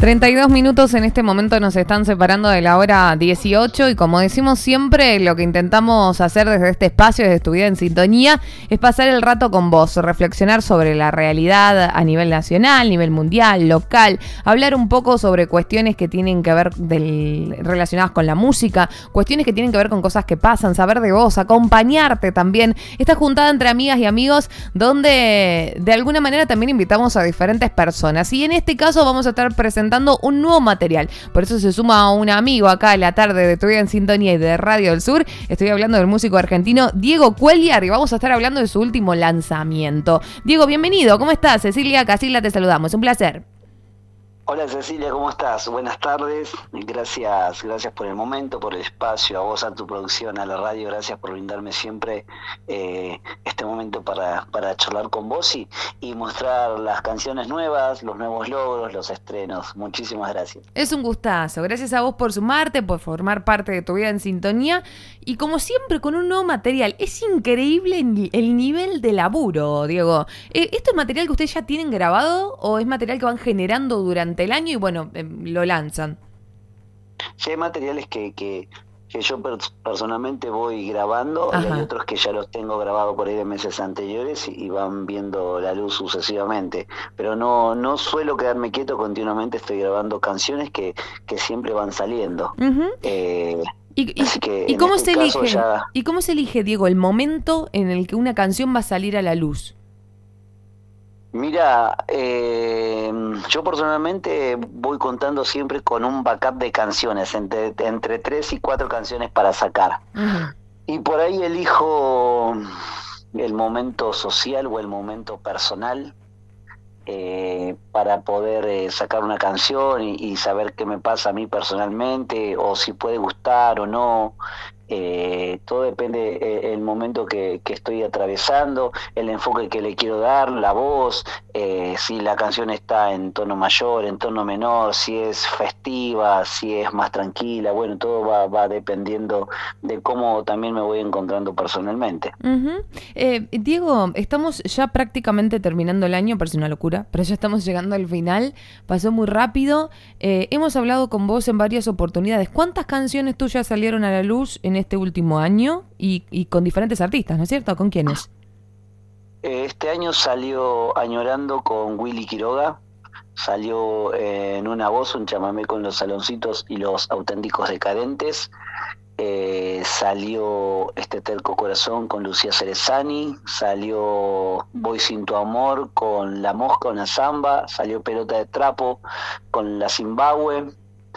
32 minutos en este momento nos están separando de la hora 18 y como decimos siempre, lo que intentamos hacer desde este espacio, desde Tu Vida en Sintonía, es pasar el rato con vos, reflexionar sobre la realidad a nivel nacional, nivel mundial, local, hablar un poco sobre cuestiones que tienen que ver relacionadas con la música, cuestiones que tienen que ver con cosas que pasan, saber de vos, acompañarte también. Esta juntada entre amigas y amigos donde de alguna manera también invitamos a diferentes personas y en este caso vamos a estar presentando un nuevo material. Por eso se suma un amigo acá en la tarde de Tu Vida en Sintonía y de Radio del Sur. Estoy hablando del músico argentino Diego Cuéllar y vamos a estar hablando de su último lanzamiento. Diego, bienvenido. ¿Cómo estás? Cecilia Casilla te saludamos. Un placer. Hola Cecilia, ¿cómo estás? Buenas tardes, gracias por el momento, por el espacio, a vos, a tu producción, a la radio, gracias por brindarme siempre este momento para charlar con vos y mostrar las canciones nuevas, los nuevos logros, los estrenos. Muchísimas gracias. Es un gustazo, gracias a vos por sumarte, por formar parte de Tu Vida en Sintonía y como siempre con un nuevo material. Es increíble el nivel de laburo, Diego. ¿Esto es material que ustedes ya tienen grabado o es material que van generando durante el año y bueno, lo lanzan? Sí, hay materiales que yo personalmente voy grabando. Ajá. Y hay otros que ya los tengo grabados por ahí de meses anteriores y van viendo la luz sucesivamente, pero no suelo quedarme quieto, continuamente estoy grabando canciones que siempre van saliendo. Uh-huh. ¿Y cómo se elige? ¿Y cómo se elige, Diego, el momento en el que una canción va a salir a la luz? Mira, yo personalmente voy contando siempre con un backup de canciones, entre 3 y 4 canciones para sacar. Uh-huh. Y por ahí elijo el momento social o el momento personal para poder sacar una canción y saber qué me pasa a mí personalmente, o si puede gustar o no. Todo depende el momento que estoy atravesando, el enfoque que le quiero dar, la voz, si la canción está en tono mayor, en tono menor, si es festiva, si es más tranquila. Bueno, todo va dependiendo de cómo también me voy encontrando personalmente. Uh-huh. Diego, estamos ya prácticamente terminando el año, parece una locura, pero ya estamos llegando al final, pasó muy rápido. Hemos hablado con vos en varias oportunidades. ¿Cuántas canciones tuyas salieron a la luz en este último año y con diferentes artistas, ¿no es cierto? ¿Con quiénes? Este año salió Añorando con Willy Quiroga, salió En una voz, un chamamé con Los Saloncitos y Los Auténticos Decadentes, salió Este terco corazón con Lucía Cerezani, salió Voy sin tu amor con La Mosca, una samba, salió Pelota de trapo con La Zimbabue.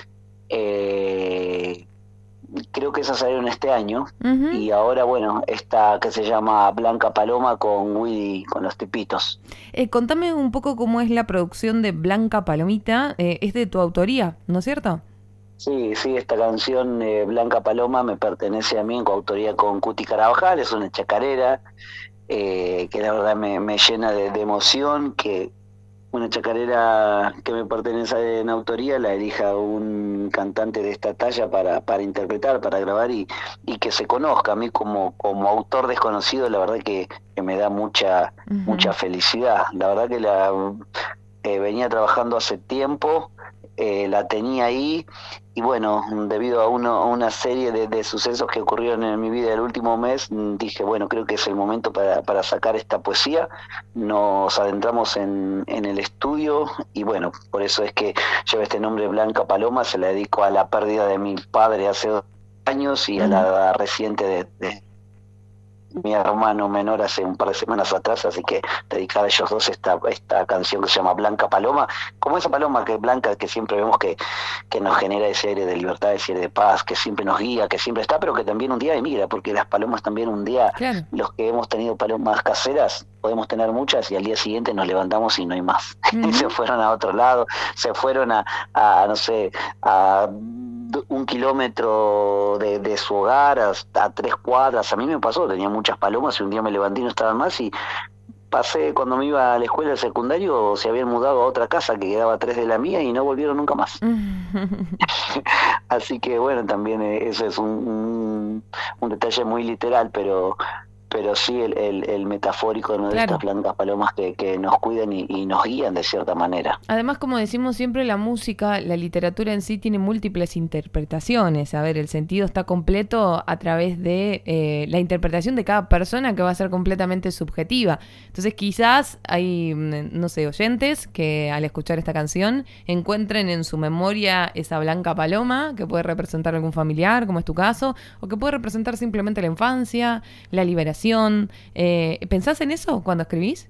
Creo que esas salieron este año. Uh-huh. Y ahora, bueno, esta que se llama Blanca Paloma con Willy, con Los Tipitos. Contame un poco cómo es la producción de Blanca Palomita. Es de tu autoría, ¿no es cierto? Sí, esta canción Blanca Paloma me pertenece a mí en coautoría con Cuti Carabajal, es una chacarera que la verdad me llena de emoción, que una chacarera que me pertenece en autoría la elija un cantante de esta talla para interpretar, para grabar y que se conozca. A mí como autor desconocido, la verdad que me da mucha felicidad. La verdad que venía trabajando hace tiempo, la tenía ahí y bueno, debido a una serie de sucesos que ocurrieron en mi vida el último mes, dije, bueno, creo que es el momento para sacar esta poesía. Nos adentramos en el estudio y bueno, por eso es que lleva este nombre Blanca Paloma, se la dedico a la pérdida de mi padre hace 2 años y a la reciente de mi hermano menor hace un par de semanas atrás, así que dedicada a ellos dos esta canción que se llama Blanca Paloma, como esa paloma que es blanca, que siempre vemos que nos genera ese aire de libertad, ese aire de paz, que siempre nos guía, que siempre está, pero que también un día emigra, porque las palomas también un día, claro. Los que hemos tenido palomas caseras, podemos tener muchas y al día siguiente nos levantamos y no hay más. Uh-huh. Se fueron a otro lado, se fueron a no sé, a 1 kilómetro de su hogar, hasta 3 cuadras. A mí me pasó, tenía muchas palomas y un día me levanté y no estaban más y pasé cuando me iba a la escuela del secundario, se habían mudado a otra casa que quedaba a 3 de la mía y no volvieron nunca más. Así que bueno, también eso es un detalle muy literal, pero pero sí el metafórico, ¿no? De Claro. estas blancas palomas que nos cuidan y nos guían de cierta manera. Además, como decimos siempre, la música, la literatura en sí tiene múltiples interpretaciones. A ver, el sentido está completo a través de la interpretación de cada persona, que va a ser completamente subjetiva. Entonces, quizás hay, no sé, oyentes que al escuchar esta canción encuentren en su memoria esa blanca paloma que puede representar algún familiar, como es tu caso, o que puede representar simplemente la infancia, la liberación. ¿Pensás en eso cuando escribís?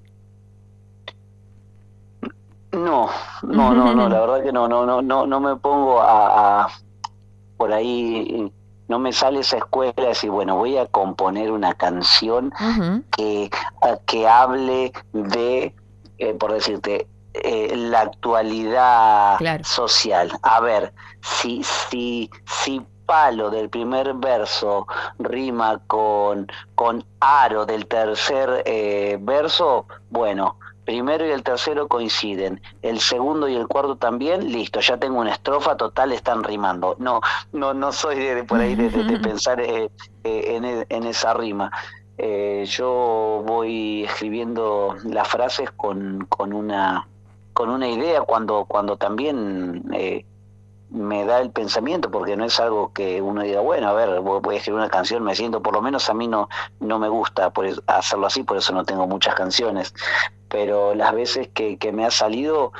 No, la verdad que no me pongo por ahí, no me sale esa escuela de decir, bueno, voy a componer una canción Ujú. que hable de, por decirte, la actualidad Claro. social. A ver, si palo del primer verso rima con aro del tercer verso, bueno, primero y el tercero coinciden, el segundo y el cuarto también, listo, ya tengo una estrofa, total, están rimando. No soy por ahí de pensar en esa rima. Yo voy escribiendo las frases con una idea cuando también me da el pensamiento, porque no es algo que uno diga, bueno, a ver, voy a escribir una canción, me siento, por lo menos a mí no me gusta hacerlo así, por eso no tengo muchas canciones, pero las veces que me ha salido,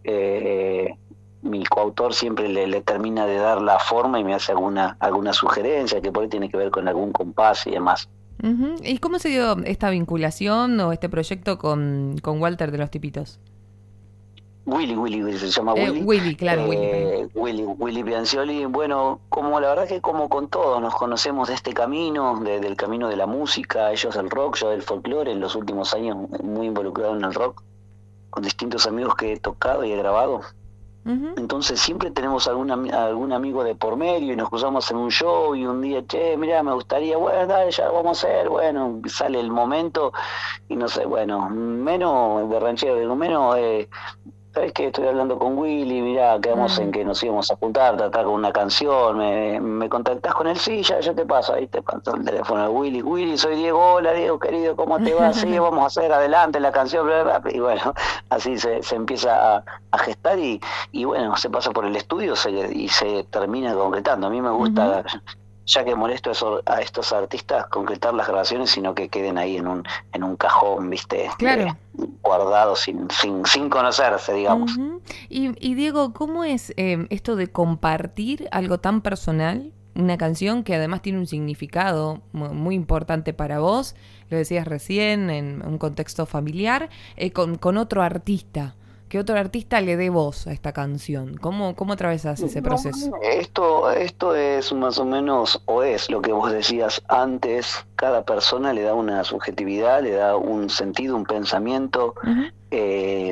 mi coautor siempre le termina de dar la forma y me hace alguna sugerencia que por ahí tiene que ver con algún compás y demás. Ujú. ¿Y cómo se dio esta vinculación o este proyecto con Walter de los Tipitos? Willy, se llama Willy. Willy, claro, Willy, perdón. Willy Piancioli, bueno, como la verdad que como con todos, nos conocemos de este camino, del camino de la música, ellos del rock, yo del folclore, en los últimos años muy involucrado en el rock, con distintos amigos que he tocado y he grabado. Ujú. Entonces siempre tenemos algún amigo de por medio y nos cruzamos en un show y un día, che, mira, me gustaría, bueno, dale, ya lo vamos a hacer, bueno, sale el momento y no sé, bueno, menos de ranchero, digo, menos... ¿Sabes qué? Estoy hablando con Willy, mirá, quedamos en que nos íbamos a juntar, tratar con una canción, me contactás con él, sí, ya te paso, ahí te paso el teléfono de Willy, soy Diego, hola Diego, querido, ¿cómo te va? Sí, vamos a hacer adelante la canción, bla, bla, bla. Y bueno, así se empieza a gestar y bueno, se pasa por el estudio y se termina concretando. A mí me gusta, Ujú. ya que molesto a estos artistas, concretar las grabaciones, sino que queden ahí en un cajón, viste, Claro. guardados sin conocerse, digamos. Ujú. Y Diego, ¿cómo es esto de compartir algo tan personal? Una canción que además tiene un significado muy importante para vos, lo decías recién, en un contexto familiar, con otro artista. Que otro artista le dé voz a esta canción. ¿Cómo atravesás ese No, proceso? esto es más o menos, o es lo que vos decías antes, cada persona le da una subjetividad, le da un sentido, un pensamiento. Ujú. eh,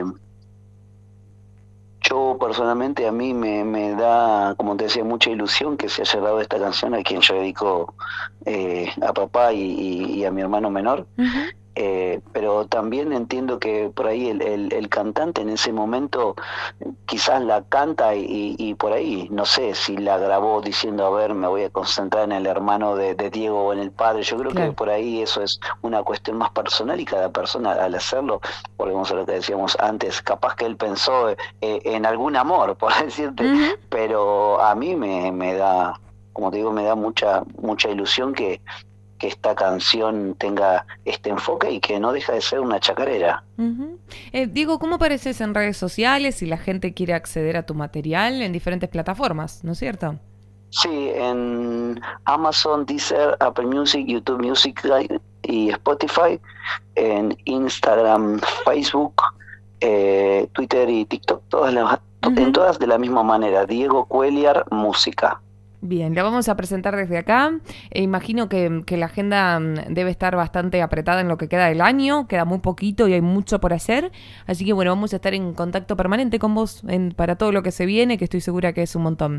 Yo personalmente a mí me da, como te decía, mucha ilusión que se haya dado esta canción a quien yo dedico a papá y a mi hermano menor. Ujú. Pero también entiendo que por ahí el cantante en ese momento quizás la canta y por ahí, no sé si la grabó diciendo, a ver, me voy a concentrar en el hermano de Diego o en el padre. Yo creo que Claro. por ahí eso es una cuestión más personal y cada persona al hacerlo, volvemos a lo que decíamos antes, capaz que él pensó en algún amor, por decirte, Ujú. pero a mí me da, como te digo, me da mucha ilusión que esta canción tenga este enfoque y que no deja de ser una chacarera. Ujú. Diego, ¿cómo apareces en redes sociales si la gente quiere acceder a tu material en diferentes plataformas, ¿no es cierto? Sí, en Amazon, Deezer, Apple Music, YouTube Music y Spotify, en Instagram, Facebook, Twitter y TikTok, en Ujú. todas de la misma manera, Diego Cuellar Música. Bien, la vamos a presentar desde acá. Imagino que la agenda debe estar bastante apretada en lo que queda del año, queda muy poquito y hay mucho por hacer. Así que bueno, vamos a estar en contacto permanente con vos para todo lo que se viene, que estoy segura que es un montón.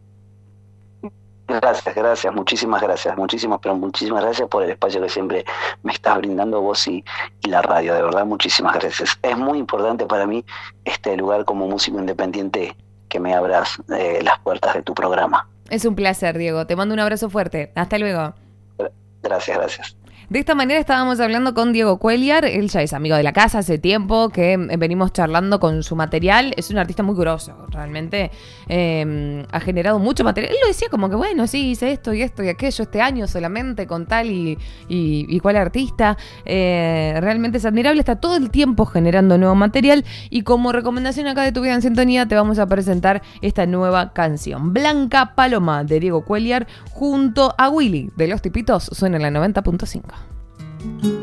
Pero muchísimas gracias por el espacio que siempre me estás brindando vos y la radio, de verdad, muchísimas gracias. Es muy importante para mí este lugar como músico independiente que me abras las puertas de tu programa. Es un placer, Diego. Te mando un abrazo fuerte. Hasta luego. Gracias. De esta manera estábamos hablando con Diego Cuéllar, él ya es amigo de la casa hace tiempo, que venimos charlando con su material, es un artista muy grosso, realmente ha generado mucho material, él lo decía como que bueno, sí, hice esto y aquello este año solamente con tal y cual artista, realmente es admirable, está todo el tiempo generando nuevo material y como recomendación acá de Tu Vida en Sintonía te vamos a presentar esta nueva canción, Blanca Paloma de Diego Cuéllar junto a Willy de Los Tipitos, suena en la 90.5.